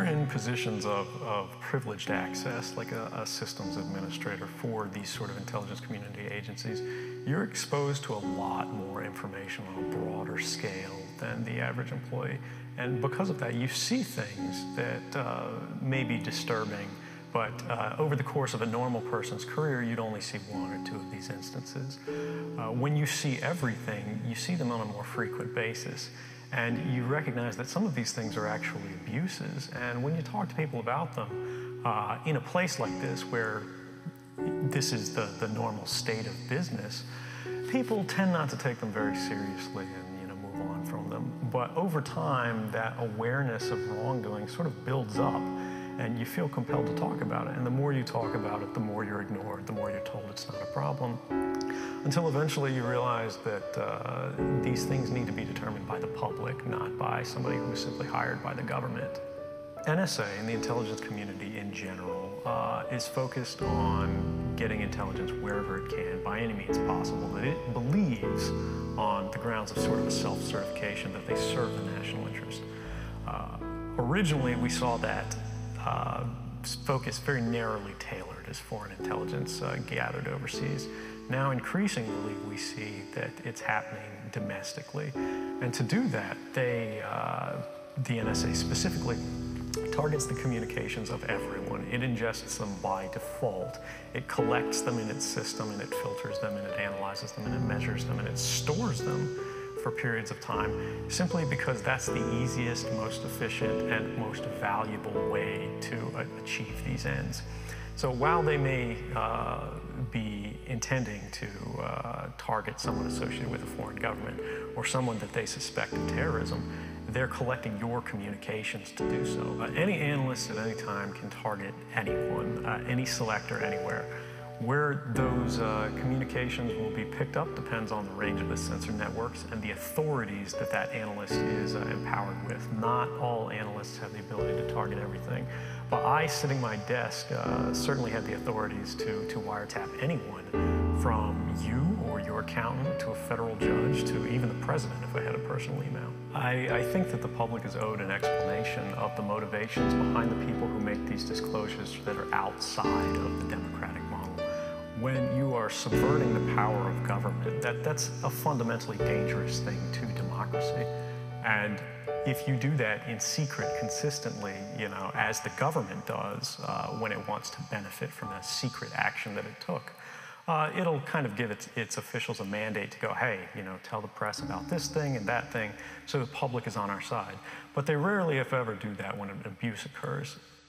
you're in positions of privileged access, like a systems administrator for these sort of intelligence community agencies, you're exposed to a lot more information on a broader scale than the average employee. And because of that, you see things that may be disturbing, but over the course of a normal person's career, you'd only see one or two of these instances. When you see everything, you see them on a more frequent basis. And you recognize that some of these things are actually abuses. And when you talk to people about them, in a place like this where this is the normal state of business, people tend not to take them very seriously and move on from them. But over time, that awareness of wrongdoing sort of builds up, and you feel compelled to talk about it. And the more you talk about it, the more you're ignored, the more you're told it's not a problem, until eventually you realize that these things need to be determined by the public, not by somebody who is simply hired by the government. NSA and the intelligence community in general is focused on getting intelligence wherever it can, by any means possible, that it believes on the grounds of sort of a self-certification that they serve the national interest. Originally, we saw that focus very narrowly tailored as foreign intelligence gathered overseas. Now, increasingly, we see that it's happening domestically. And to do that, the NSA specifically targets the communications of everyone. It ingests them by default. It collects them in its system, and it filters them, and it analyzes them, and it measures them, and it stores them for periods of time, simply because that's the easiest, most efficient, and most valuable way to achieve these ends. So while they may be intending to target someone associated with a foreign government or someone that they suspect of terrorism, they're collecting your communications to do so. Any analyst at any time can target anyone, any selector, anywhere. Where those communications will be picked up depends on the range of the sensor networks and the authorities that that analyst is empowered with. Not all analysts have the ability to target everything, but I, sitting at my desk, certainly have the authorities to wiretap anyone, from you or your accountant to a federal judge to even the president if I had a personal email. I think that the public is owed an explanation of the motivations behind the people who make these disclosures that are outside of the democratic model. When you are subverting the power of government, that's a fundamentally dangerous thing to democracy. And if you do that in secret consistently, as the government does when it wants to benefit from a secret action that it took, it'll kind of give its officials a mandate to go, hey, tell the press about this thing and that thing, so the public is on our side. But they rarely, if ever, do that when an abuse occurs.